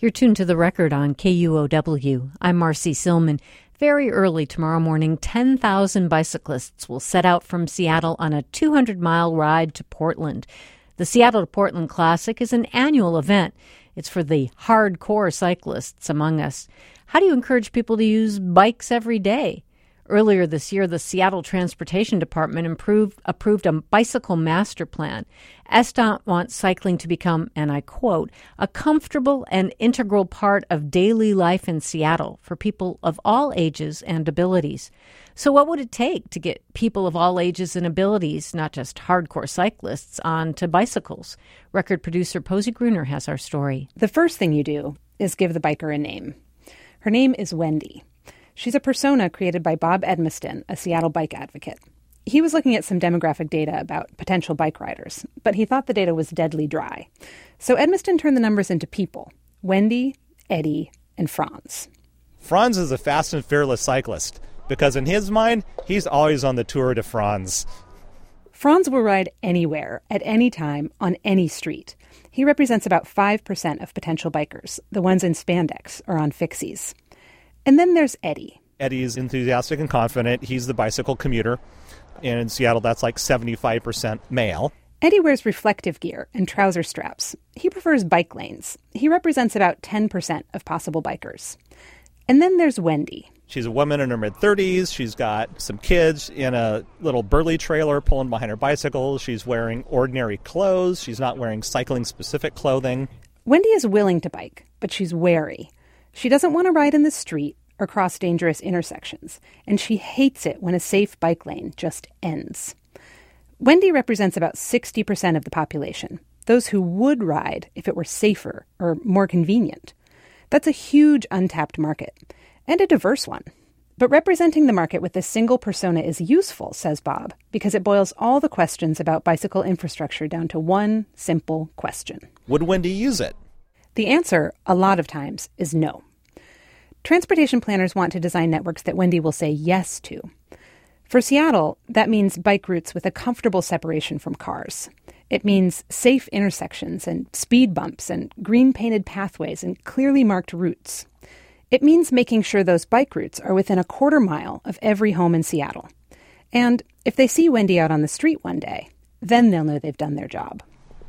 You're tuned to The Record on KUOW. I'm Marcy Silman. Very early tomorrow morning, 10,000 bicyclists will set out from Seattle on a 200-mile ride to Portland. The Seattle to Portland Classic is an annual event. It's for the hardcore cyclists among us. How do you encourage people to use bikes every day? Earlier this year, the Seattle Transportation Department approved a bicycle master plan. SDOT wants cycling to become, and I quote, a comfortable and integral part of daily life in Seattle for people of all ages and abilities. So what would it take to get people of all ages and abilities, not just hardcore cyclists, onto bicycles? Record producer Posey Gruner has our story. The first thing you do is give the biker a name. Her name is Wendy. She's a persona created by Bob Edmiston, a Seattle bike advocate. He was looking at some demographic data about potential bike riders, but he thought the data was deadly dry. So Edmiston turned the numbers into people: Wendy, Eddie, and Franz. Franz is a fast and fearless cyclist, because in his mind, he's always on the Tour de France. Franz will ride anywhere, at any time, on any street. He represents about 5% of potential bikers, the ones in spandex or on fixies. And then there's Eddie. Eddie's enthusiastic and confident. He's the bicycle commuter. And in Seattle, that's like 75% male. Eddie wears reflective gear and trouser straps. He prefers bike lanes. He represents about 10% of possible bikers. And then there's Wendy. She's a woman in her mid-30s. She's got some kids in a little burly trailer pulling behind her bicycle. She's wearing ordinary clothes. She's not wearing cycling-specific clothing. Wendy is willing to bike, but she's wary. She doesn't want to ride in the street or cross dangerous intersections, and she hates it when a safe bike lane just ends. Wendy represents about 60% of the population, those who would ride if it were safer or more convenient. That's a huge untapped market, and a diverse one. But representing the market with this single persona is useful, says Bob, because it boils all the questions about bicycle infrastructure down to one simple question. Would Wendy use it? The answer, a lot of times, is no. Transportation planners want to design networks that Wendy will say yes to. For Seattle, that means bike routes with a comfortable separation from cars. It means safe intersections and speed bumps and green-painted pathways and clearly marked routes. It means making sure those bike routes are within a quarter mile of every home in Seattle. And if they see Wendy out on the street one day, then they'll know they've done their job.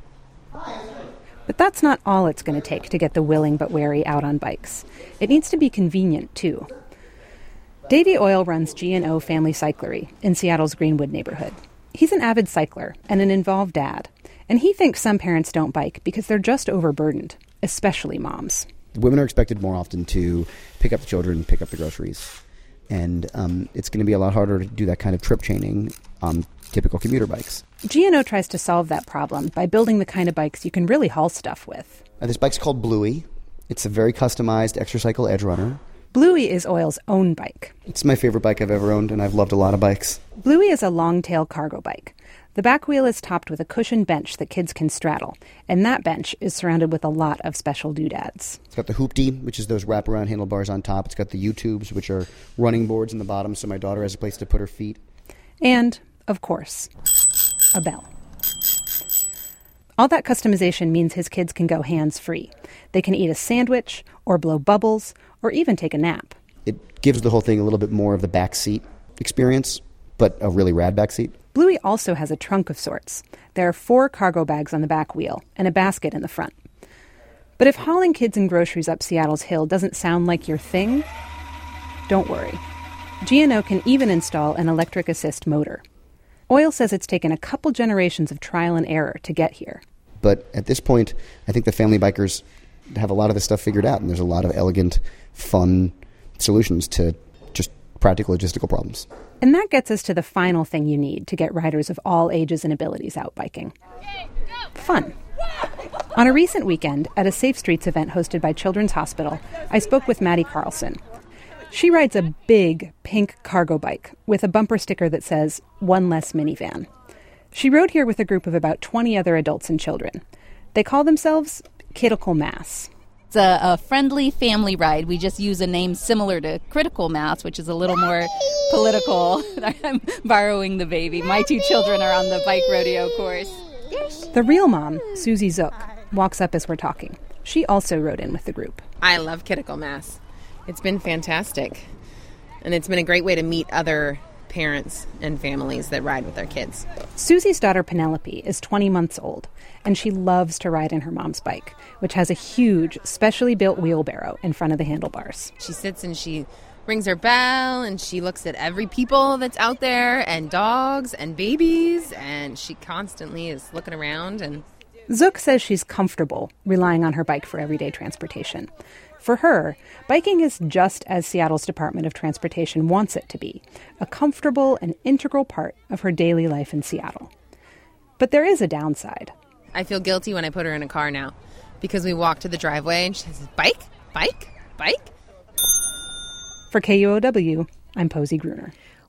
But that's not all it's going to take to get the willing but wary out on bikes. It needs to be convenient, too. Davey Oil runs G&O Family Cyclery in Seattle's Greenwood neighborhood. He's an avid cycler and an involved dad, and he thinks some parents don't bike because they're just overburdened, especially moms. Women are expected more often to pick up the children, pick up the groceries, and it's going to be a lot harder to do that kind of trip chaining on typical commuter bikes. G&O tries to solve that problem by building the kind of bikes you can really haul stuff with. This bike's called Bluey. It's a very customized Extracycle Edge Runner. Bluey is Oil's own bike. It's my favorite bike I've ever owned, and I've loved a lot of bikes. Bluey is a long-tail cargo bike. The back wheel is topped with a cushioned bench that kids can straddle, and that bench is surrounded with a lot of special doodads. It's got the hoopty, which is those wraparound handlebars on top. It's got the U-tubes, which are running boards in the bottom, so my daughter has a place to put her feet. And, of course, a bell. All that customization means his kids can go hands-free. They can eat a sandwich, or blow bubbles, or even take a nap. It gives the whole thing a little bit more of the back seat experience, but a really rad back seat. Bluey also has a trunk of sorts. There are 4 cargo bags on the back wheel and a basket in the front. But if hauling kids and groceries up Seattle's hill doesn't sound like your thing, don't worry. G&O can even install an electric assist motor. Oil says it's taken a couple generations of trial and error to get here. But at this point, I think the family bikers have a lot of this stuff figured out, and there's a lot of elegant, fun solutions to just practical logistical problems. And that gets us to the final thing you need to get riders of all ages and abilities out biking. Fun. On a recent weekend, at a Safe Streets event hosted by Children's Hospital, I spoke with Maddie Carlson. She rides a big pink cargo bike with a bumper sticker that says, "One less minivan." She rode here with a group of about 20 other adults and children. They call themselves Critical Mass. It's a friendly family ride. We just use a name similar to Critical Mass, which is a little more political. I'm borrowing the baby. My 2 children are on the bike rodeo course. The real mom, Susie Zook, walks up as we're talking. She also rode in with the group. I love Kittical, Mass. It's been fantastic. And it's been a great way to meet other parents and families that ride with their kids. Susie's daughter Penelope is 20 months old, and she loves to ride in her mom's bike, which has a huge, specially built wheelbarrow in front of the handlebars. She sits and she rings her bell, and she looks at every people that's out there, and dogs and babies, and she constantly is looking around. And Zook says she's comfortable relying on her bike for everyday transportation. For her, biking is just as Seattle's Department of Transportation wants it to be, a comfortable and integral part of her daily life in Seattle. But there is a downside. I feel guilty when I put her in a car now, because we walk to the driveway and she says, bike, bike, bike. For KUOW, I'm Posey Gruner.